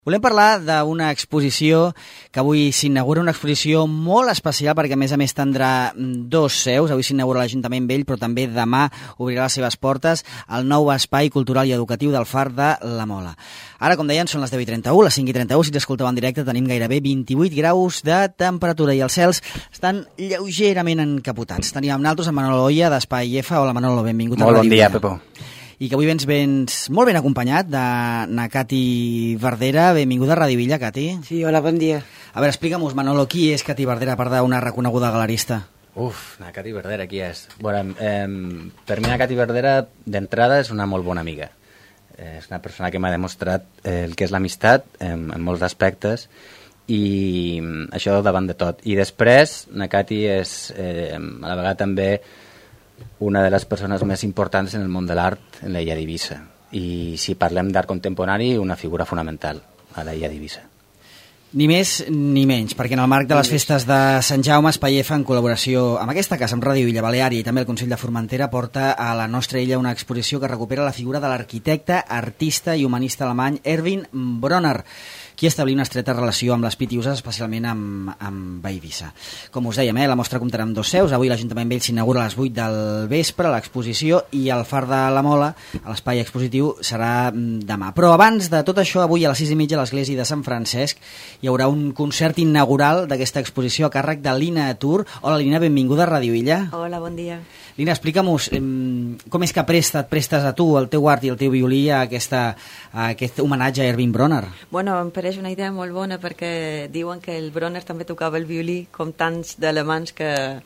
Volem parlar d'una exposició que avui s'inaugura, una exposició molt especial perquè a més tindrà dos seus. Avui s'inaugura l'Ajuntament Vell, però també demà obrirà les seves portes al nou espai cultural i educatiu del Far de la Mola. Ara, com deien, són les 10:31, les 5:31, si ens escolteu en directe tenim gairebé 28 graus de temperatura i els cels estan lleugerament encapotats. Tenim amb nosaltres a Manolo Oya d'Espai F. Hola Manolo, benvingut a Molt bon dia, Pepo. I que avui vens molt ben acompanyat de na Cati Verdera. Benvinguda a Ràdio Villa, Cati. Sí, hola, bon dia. A veure, explica'm-nos, Manolo, qui és Cati Verdera, a part d'una reconeguda galerista? Na Cati Verdera, qui és? Bueno, per mi la Cati Verdera, d'entrada, és una molt bona amiga. És una persona que m'ha demostrat el que és l'amistat en molts aspectes, i això davant de tot. I després, na Cati és a la vegada també una de les persones més importants en el món de l'art en l'illa d'Eivissa. I si parlem d'art contemporani, una figura fonamental a l'illa d'Eivissa. Ni més ni menys, perquè en el marc de les festes de Sant Jaume, Espai F, en col·laboració amb aquesta casa, amb Ràdio Villa Baleària i també el Consell de Formentera, porta a la nostra illa una exposició que recupera la figura de l'arquitecte, artista i humanista alemany Erwin Bronner, qui establia una estreta relació amb les pitiuses, especialment amb Eivissa. Com us dèiem, la mostra comptarà amb dos seus. Avui l'Ajuntament Vell s'inaugura a les 8 del vespre l'exposició i el Far de la Mola, a l'espai expositiu, serà demà. Però abans de tot això, avui a les 6:30 a l'església de Sant Francesc hi haurà un concert inaugural d'aquesta exposició a càrrec de Lina Tur. Hola Lina, benvinguda a Ràdio Illa. Hola, bon dia. Lina, explica'm-nos com és que et prestes a tu, el teu art i el teu violí a aquest homenatge a Erwin Bronner. Bueno, em pareix una idea molt bona perquè diuen que el Bronner també tocava el violí com tants d'alemans que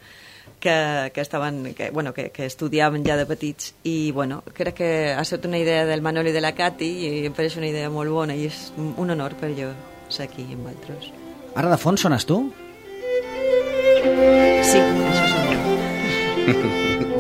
estudiaven ja de petits, i bueno, crec que ha estat una idea del Manolo i de la Cati i em pareix una idea molt bona i és un honor per jo ser aquí amb altres. Ara de fons sones tu? Sí, això som jo.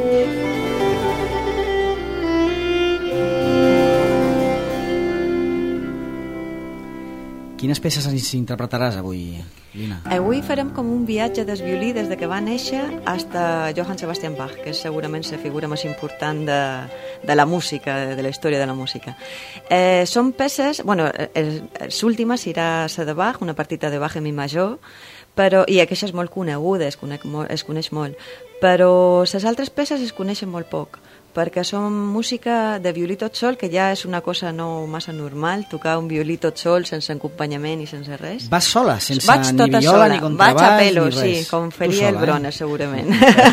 Quines peces ens interpretaràs avui, Lina? Avui farem com un viatge del violí des de que va néixer fins a Johann Sebastian Bach, que és segurament la figura més important de la música, de la història de la música. Són peces, bueno, l'última serà la de Bach, una partita de Bach en mi major, i aquesta és molt coneguda, es coneix molt, però les altres peces es coneixen molt poc, perquè són música de violí tot sol, que ja és una cosa no massa normal, tocar un violí tot sol, sense acompanyament i sense res. Vas sola, sense ni viola, ni contrabaix, vaig a pelo, ni res. Sí, com faria el Bronner, segurament.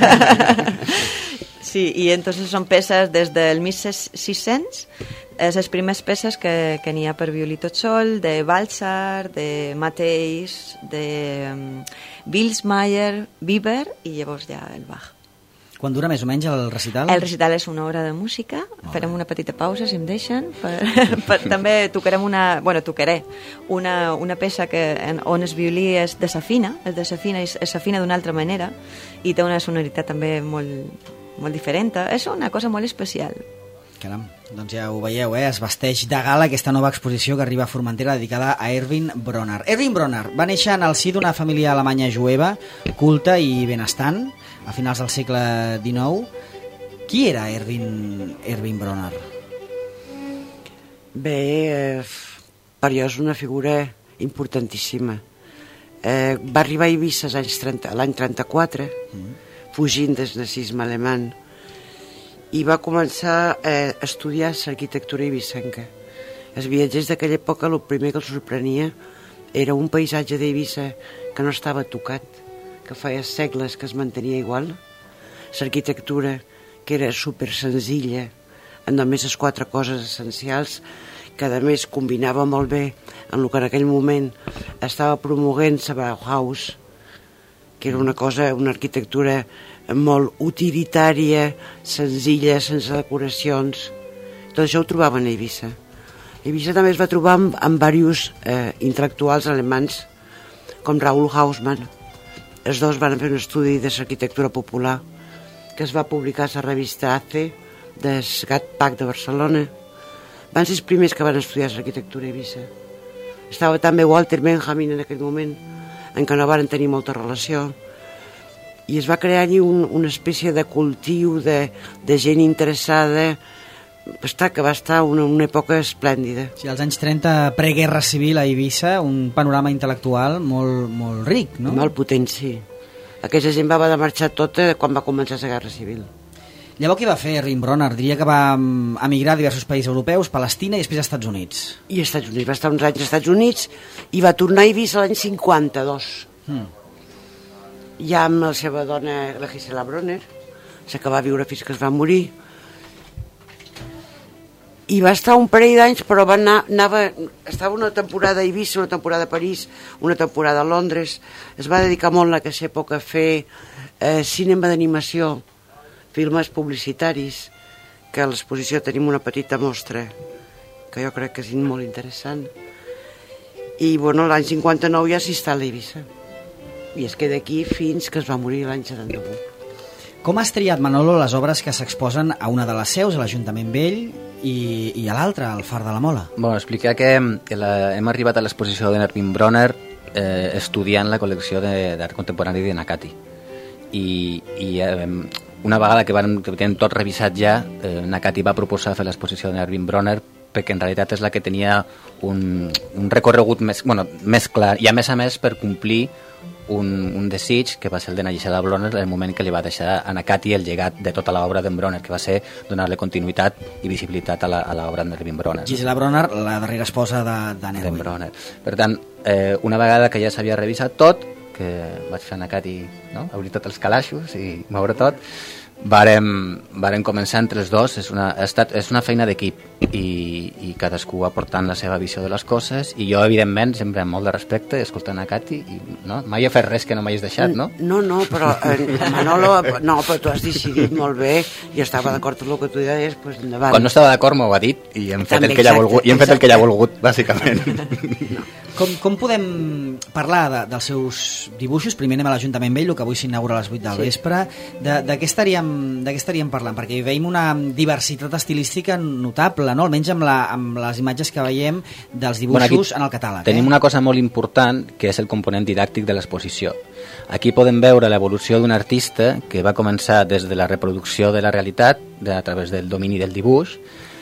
Sí, i entonces són peces des del 1600, les primeres peces que n'hi ha per violí tot sol, de Baltzar, de Matthäus, de Bilsmeier, Bieber, i llavors ja el Bach. Quan dura més o menys el recital? El recital és una hora de música. Farem una petita pausa, si em deixen. També tocaré una peça on el violí es desafina d'una altra manera i té una sonoritat també molt diferent. És una cosa molt especial. Caram, doncs ja ho veieu, es vesteix de gala aquesta nova exposició que arriba a Formentera dedicada a Erwin Bronner. Erwin Bronner va néixer en el si d'una família alemanya jueva, culta i benestant, a finals del segle XIX. Qui era Erwin Bronner? Bé, per jo és una figura importantíssima. Va arribar a Eivissa l'any 34, fugint del nazisme alemany, i va començar a estudiar l'arquitectura eivissenca. Els viatgers d'aquella època el primer que els sorprenia era un paisatge d'Eivissa que no estava tocat, que feia segles que es mantenia igual, l'arquitectura que era super senzilla, amb només les 4 coses essencials, que a més combinava molt bé en el que en aquell moment estava promoguent la Bauhaus, que era una arquitectura molt utilitària, senzilla, sense decoracions. Tot això ho trobaven a Eivissa. Eivissa també es va trobar amb diversos intel·lectuals alemanys, com Raoul Hausmann. Els dos van fer un estudi de l'arquitectura popular que es va publicar a la revista ACE del GATPAC de Barcelona. Van ser els primers que van estudiar l'arquitectura a Eivissa. Estava també Walter Benjamin en aquell moment, en què no van tenir molta relació, i es va crear allí una espècie de cultiu de gent interessada que va estar una època esplèndida. Sí, als anys 30, preguerra civil a Eivissa, un panorama intel·lectual molt, molt ric, no? Molt potent, sí. Aquesta gent va haver de marxar tota quan va començar la Guerra Civil. Llavors què va fer Erwin Bronner? Diria que va emigrar a diversos països europeus, Palestina i després als Estats Units. I als Estats Units, va estar uns anys als Estats Units i va tornar a Eivissa l'any 52. Ja amb la seva dona, la Gisela Bronner, que va viure fins que es va morir. I va estar un parell d'anys, però estava una temporada a Eivissa, una temporada a París, una temporada a Londres. Es va dedicar molt en aquesta època a fer cinema d'animació, filmes publicitaris, que a l'exposició tenim una petita mostra, que jo crec que és molt interessant. I bueno, l'any 59 ja s'instal·la a Eivissa. I es queda aquí fins que es va morir l'any 71. Com has triat, Manolo, les obres que s'exposen a una de les seus, a l'Ajuntament Vell, i a l'altra, al Far de la Mola? Bueno, explicar que hem arribat a l'exposició d'Erwin Bronner estudiant la col·lecció d'art contemporani de Nakati. I una vegada que tenim tot revisat ja, Nakati va proposar fer l'exposició d'Erwin Bronner perquè en realitat és la que tenia un recorregut més clar i a més per complir un desig que va ser el de Gisela Bronner en el moment que li va deixar a Nakati el llegat de tota l'obra d'en Bronner, que va ser donar-li continuïtat i visibilitat a l'obra d'Erwin Bronner. Gisela Bronner, la darrera esposa d'en Bronner. Per tant, una vegada que ja s'havia revisat tot, que vaig fer a Nakati, no? Obrir tots els calaixos i moure tot, vàrem començar entre els dos. És una feina d'equip i cadascú aportant la seva visió de les coses, i jo evidentment sempre amb molt de respecte escoltant a Cati, i no? Mai he fet res que no m'hagis deixat, no? No, però Manolo, però tu has decidit molt bé i estava d'acord amb el que tu deies, doncs endavant. Quan no estava d'acord m'ho ha dit i hem fet el que ella ha volgut, bàsicament. Com podem parlar dels seus dibuixos? Primer anem a l'Ajuntament Vell, el que avui s'inaugura a les 8 del vespre. De què estaríem parlant? Perquè veiem una diversitat estilística notable, no? Almenys amb les imatges que veiem dels dibuixos en el catàleg. Tenim una cosa molt important, que és el component didàctic de l'exposició. Aquí podem veure l'evolució d'un artista que va començar des de la reproducció de la realitat, a través del domini del dibuix,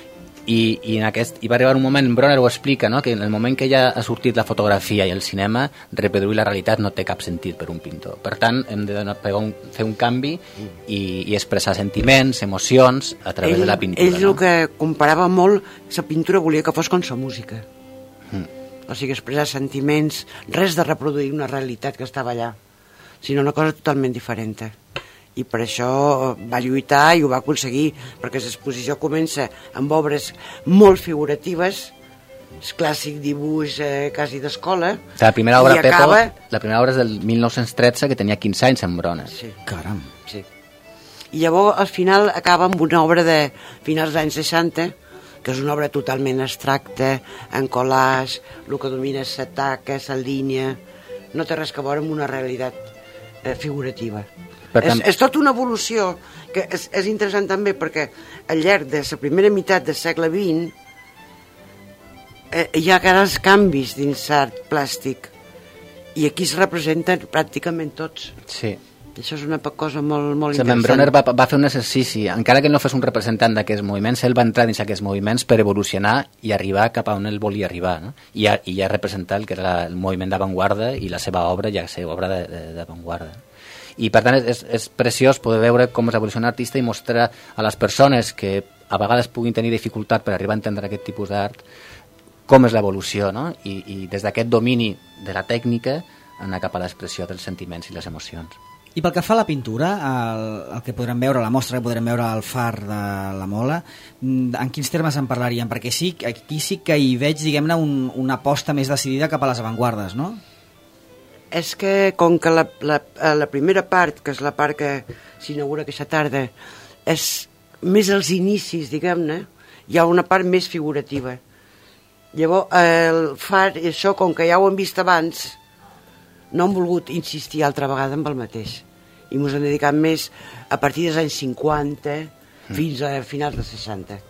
i va arribar un moment, Bronner ho explica, no? Que en el moment que ja ha sortit la fotografia i el cinema, reproduir la realitat no té cap sentit per un pintor. Per tant, hem de fer un canvi i expressar sentiments, emocions a través de la pintura. Ell el que comparava molt, la pintura volia que fos com la música. O sigui, expressar sentiments, res de reproduir una realitat que estava allà, sinó una cosa totalment diferent. I per això va lluitar i ho va aconseguir, perquè l'exposició comença amb obres molt figuratives, el clàssic dibuix quasi d'escola. La primera obra, Pepo, la primera obra és del 1913, que tenia 15 anys en Bronner. Sí. Caram. Sí. I llavors al final acaba amb una obra de finals dels anys 60, que és una obra totalment abstracta, en collage, el que domina és la taca, la línia, no té res a veure amb una realitat figurativa. És tota una evolució que és interessant també, perquè al llarg de la primera meitat del segle XX hi ha grans canvis dins l'art plàstic i aquí es representen pràcticament tots. Sí. Això és una cosa molt interessant. Bronner va fer un exercici, encara que no fos un representant d'aquests moviments, ell va entrar dins aquests moviments per evolucionar i arribar cap a on ell volia arribar, no? I ja representar el que era el moviment d'avantguarda, i la seva obra ja ser obra d'avantguarda. I per tant és preciós poder veure com és l'evolució d'un artista i mostrar a les persones que a vegades puguin tenir dificultat per arribar a entendre aquest tipus d'art com és l'evolució, no? I des d'aquest domini de la tècnica anar cap a l'expressió dels sentiments i les emocions. I pel que fa a la pintura, el que podrem veure, la mostra que podrem veure al Far de la Mola, en quins termes en parlaríem? Perquè aquí sí que hi veig, diguem-ne, una aposta més decidida cap a les avantguardes, no? És que com que la primera part, que és la part que s'inaugura aquesta tarda, és més als inicis, diguem-ne, hi ha una part més figurativa. Llavors, el Far, això, com que ja ho hem vist abans, no han volgut insistir altra vegada amb el mateix. I ens hem dedicat més a partir dels anys 50 fins a finals dels 60.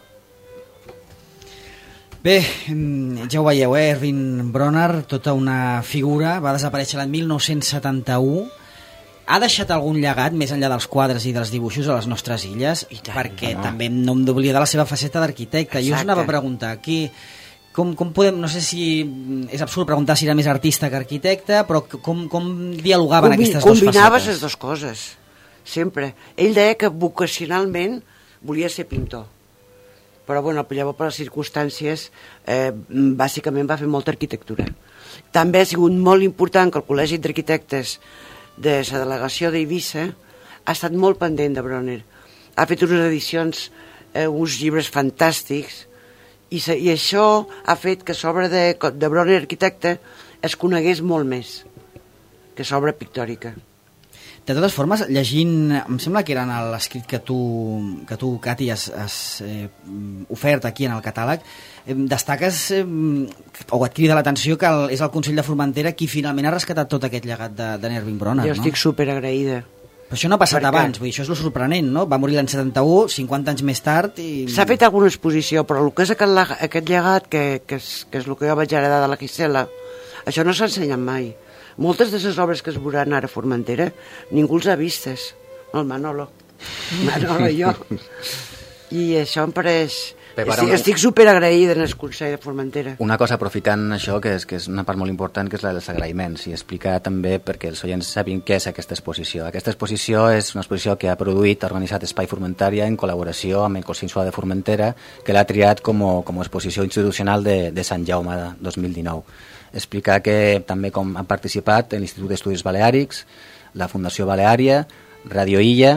Bé, ja ho veieu, Erwin Bronner, tota una figura, va desaparèixer l'any 1971, Ha deixat algun llegat més enllà dels quadres i dels dibuixos a les nostres illes? Perquè també no hem d'oblidar la seva faceta d'arquitecte. Jo us anava a preguntar aquí, com podem, no sé si és absurd preguntar si era més artista que arquitecte, però com dialogaven aquestes dues facetes? Combinaves les dues coses, sempre. Ell deia que vocacionalment volia ser pintor, però bueno, llavors per les circumstàncies bàsicament va fer molta arquitectura. També ha sigut molt important que el Col·legi d'Arquitectes de la delegació d'Eivissa ha estat molt pendent de Bronner. Ha fet unes edicions, uns llibres fantàstics, i això ha fet que l'obra de Bronner arquitecte es conegués molt més que l'obra pictòrica. De totes formes, llegint, em sembla que era en l'escrit que tu, Cati, has ofert aquí en el catàleg, destaques o et crida l'atenció que és el Consell de Formentera qui finalment ha rescatat tot aquest llegat de Erwin Bronner. Jo estic superagraïda. Però això no ha passat abans, vull dir, això és lo sorprenent, no? Va morir l'any 71, 50 anys més tard i... S'ha fet alguna exposició, però el que és aquest llegat, que és el que jo vaig heredar de la Gisela, això no s'ha ensenyat mai. Moltes de les obres que es veuran ara a Formentera ningú els ha vistes. El Manolo i jo. I això em pareix... Estic superagraïda en el Consell de Formentera. Una cosa, aprofitant això, que és una part molt important, que és la dels agraïments, i explicar també perquè els oients sapin què és aquesta exposició. Aquesta exposició és una exposició que ha produït, ha organitzat Espai Formentària en col·laboració amb el Consell de Formentera, que l'ha triat com a exposició institucional de Sant Jaume de 2019. Explicar que també com han participat l'Institut d'Estudis Baleàrics, la Fundació Baleària, Radio Illa,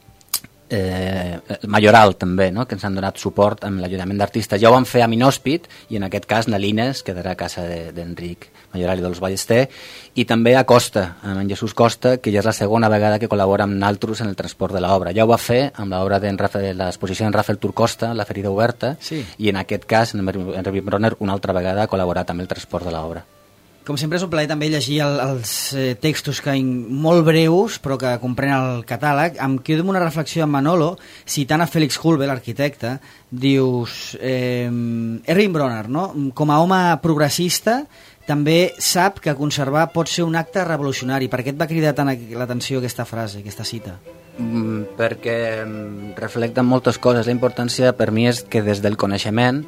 Majoral també, no? Que ens han donat suport amb l'Ajuntament d'Artistes. Ja ho van fer a Minòspit i en aquest cas Nalines quedarà a casa d'Enric Majoral i dels Ballester, i també a Costa, amb en Jesús Costa, que ja és la segona vegada que col·labora amb naltros en el transport de l'obra. Ja ho va fer amb l'obra de l'exposició d'en Rafael Turcosta, La ferida oberta, sí. I en aquest cas en Erwin Bronner una altra vegada ha col·laborat amb el transport de l'obra. Com sempre és un plaer també llegir els textos molt breus però que comprenen el catàleg. Em quedo amb una reflexió en Manolo, citant a Félix Hulbe, l'arquitecte. Dius, Erwin Bronner, no? Com a home progressista també sap que conservar pot ser un acte revolucionari. Per què et va cridar tant l'atenció aquesta frase, aquesta cita? Perquè reflecta moltes coses. La importància per mi és que des del coneixement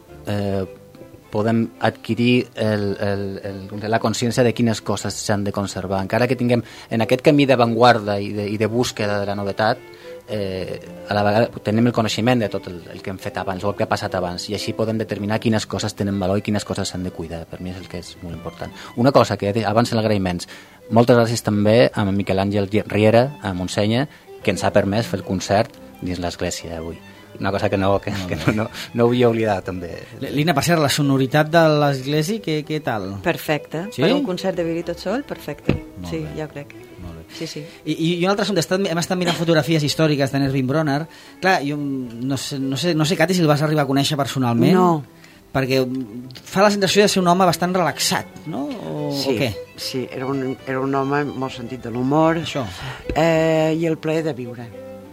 podem adquirir la consciència de quines coses s'han de conservar. Encara que tinguem en aquest camí d'avantguarda i de búsqueda de la novetat, a la vegada tenim el coneixement de tot el que hem fet abans o el que ha passat abans, i així podem determinar quines coses tenen valor i quines coses s'han de cuidar. Per mi és el que és molt important. Una cosa que abans en agraïments, moltes gràcies també a Miquel Àngel Riera, a Montsenya, que ens ha permès fer el concert dins l'església avui. Una cosa que no havia oblidat també. Lina, per cert, la sonoritat de l'església, què tal? Perfecte, sí? Per un concert de violí tot sol, perfecte. Sí, ja ho crec. Sí. I un altre assumpte, hem estat mirant fotografies històriques d'Erwin Bronner. Clar, jo no sé, Cati, si el vas arribar a conèixer personalment. No. Perquè fa la sensació de ser un home bastant relaxat, no? Sí, o què? Sí, era un home amb molt sentit de l'humor. Això. I el plaer de viure.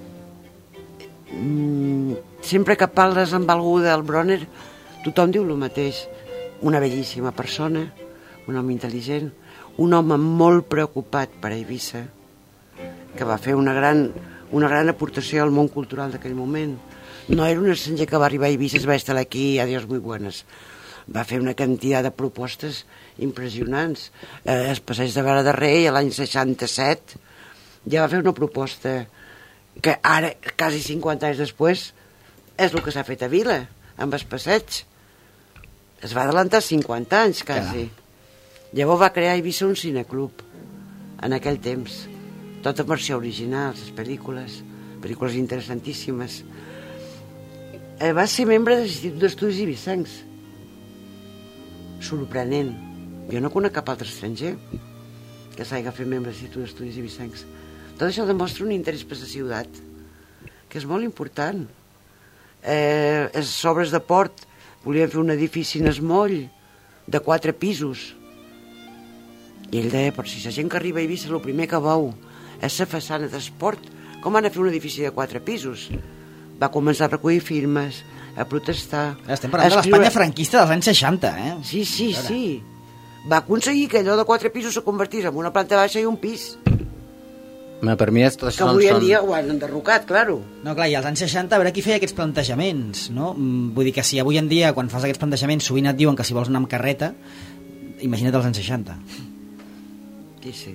Sempre que parles amb algú del Bronner tothom diu el mateix. Una bellíssima persona, un home intel·ligent, un home molt preocupat per Eivissa, que va fer una gran aportació al món cultural d'aquell moment. No era un estranger que va arribar a Eivissa, es va estar aquí, adiós muy buenas. Va fer una quantitat de propostes impressionants. El passeig de Vera de Rei, l'any 67, ja va fer una proposta que ara, quasi 50 anys després, és el que s'ha fet a Vila, amb el passeig. Es va adelantar 50 anys, quasi. Llavors va crear a Eivissa un cineclub, en aquell temps. Tot en versió original, les pel·lícules interessantíssimes. Va ser membre de l'Institut d'Estudis Eivissencs. Sorprenent. Jo no conec cap altre estranger que s'hagi fet membre de l'Institut d'Estudis Eivissencs. Tot això demostra un interès per la ciutat, que és molt important. Les obres de port volien fer un edifici en Esmoll de 4 pisos. I ell deia, però si la gent que arriba a Eivissa el primer que veu és la façana d'esport, com han de fer un edifici de 4 pisos? Va començar a recollir firmes, a protestar. Estem parlant de l'Espanya franquista dels anys 60, eh? Sí. Va aconseguir que allò de 4 pisos se convertís en una planta baixa i un pis. Per mi tot Que això avui en dia ho han enderrocat, claro. No, clar, i als anys 60 a veure qui feia aquests plantejaments, no? Vull dir que si avui en dia, quan fas aquests plantejaments, sovint et diuen que si vols anar amb carreta, imagina't els anys 60. Sí.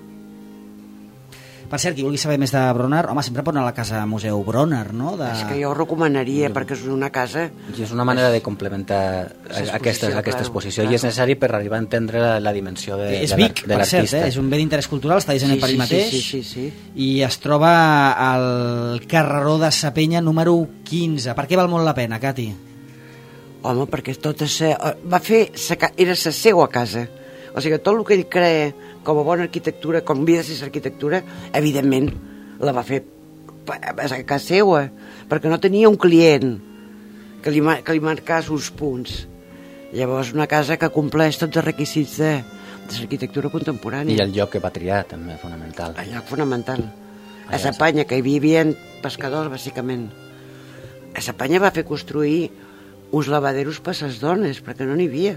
Per cert, qui vulgui saber més de Bronner, home, sempre pot anar a la casa Museu Bronner, no? És que jo ho recomanaria, perquè és una casa... I és una manera de complementar aquesta exposició, i és necessari per arribar a entendre la dimensió de És Vic, per cert, és un bé d'interès cultural, està dissenyat per ell mateix, sí. i es troba al carreró de Sapenya número 15. Per què val molt la pena, Cati? Home, perquè tot era la seva casa. O sigui, tot el que ell crea com a bona arquitectura, com havia de ser arquitectura, evidentment la va fer a casa seva, perquè no tenia un client que li marcés uns punts. Llavors, una casa que compleix tots els requisits de l'arquitectura contemporània. I el lloc que va triar, també, fonamental. El lloc fonamental. A Sapanya, que hi vivien pescadors, bàsicament. A Sapanya va fer construir uns lavaderos per les dones, perquè no n'hi havia.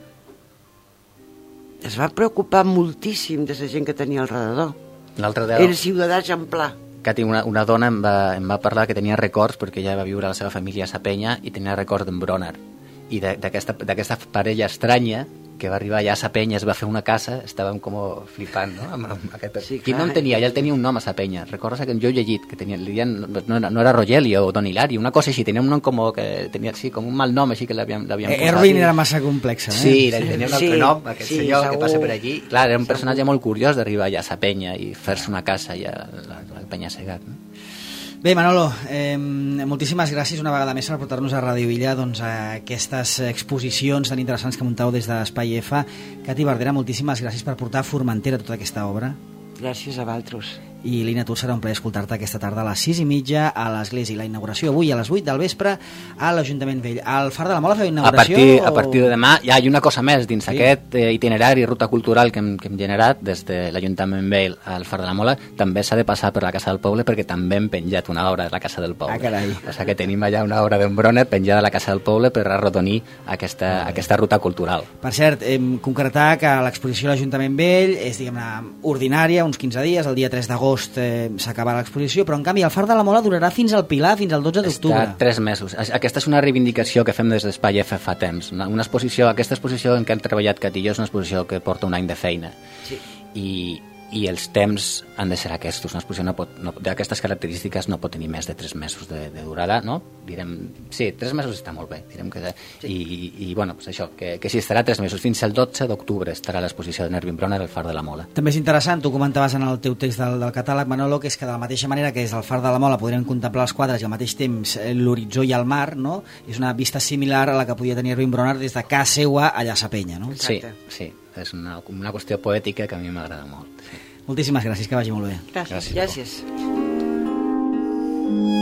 Es va preocupar moltíssim de la gent que tenia al redador. L'altre dia... Era ciutadà exemplar. Cati, una dona em va parlar que tenia records, perquè ella va viure a la seva família a Sapenya i tenia records d'en Bronner. I d'aquesta parella estranya que va arribar allà a Sapenya, es va fer una casa, estàvem com flipant, no? Amb aquest... Sí, quin nom tenia? Ell tenia un nom a Sapenya. Recorda que jo he llegit que tenia, no era Rogelio o Don Hilari, una cosa així, tenia un nom que tenia com un mal nom així que l'havien posat. Erwin era massa complex, eh? Sí, tenia un altre nom, aquest senyor que passa per aquí. Clar, era un personatge molt curiós d'arribar allà a Sapenya i fer-se una casa allà al Penya-segat, no? Bé, Manolo, moltíssimes gràcies una vegada més per portar-nos a Radio Illa a aquestes exposicions tan interessants que muntau des d'Espai F. Cati Verdera, moltíssimes gràcies per portar a Formentera tota aquesta obra. Gràcies a vosaltres. I Lina Tur, serà un plaer escoltar-te aquesta tarda a les 6:30 a l'Església, i la inauguració avui a les 8 del vespre a l'Ajuntament Vell. Al Far de la Mola feu inauguració? A partir de demà hi ha una cosa més dins aquest itinerari, ruta cultural que hem generat des de l'Ajuntament Vell al Far de la Mola. També s'ha de passar per la Casa del Poble, perquè també hem penjat una obra de la Casa del Poble. Carai. O sigui que tenim allà una obra d'en Bronner penjada a la Casa del Poble per arrodonir aquesta ruta cultural. Per cert, concretar que l'exposició a l'Ajuntament Vell és, diguem-ne, ordinària, uns 15 dies, el dia 3 d'agost s'acabarà l'exposició, però en canvi el Far de la Mola durarà fins al Pilar, fins al 12 d'octubre. Està 3 mesos. Aquesta és una reivindicació que fem des d'Espai F fa temps. Aquesta exposició en què hem treballat Cat i jo és una exposició que porta un any de feina. Sí. I els temps han de ser aquests. Una exposició d'aquestes característiques no pot tenir més de 3 mesos de durada, no? Direm, sí, 3 mesos està molt bé. Direm que, i bueno, pues això, que sí, estarà 3 mesos. Fins al 12 d'octubre estarà l'exposició de Erwin Bronner al Far de la Mola. També és interessant, tu comentaves en el teu text del catàleg, Manolo, que és que de la mateixa manera que des del Far de la Mola podrem contemplar els quadres i al mateix temps l'horitzó i el mar, no? És una vista similar a la que podia tenir Erwin Bronner des de casa seua allà a Sapenya, no? Exacte. Sí. És una qüestió poètica que a mi m'agrada molt. Sí. Moltíssimes gràcies, que vagi molt bé. Gràcies.